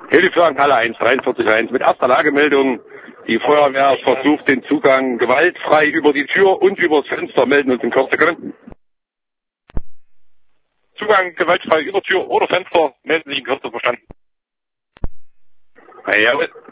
Hilfswagenhalle 143.1 mit erster Lagemeldung. Die Feuerwehr versucht den Zugang gewaltfrei über die Tür und übers Fenster. Melden uns in Kürze, kommen. Zugang gewaltfrei über Tür oder Fenster. Melden sich in Kürze, verstanden. Ja,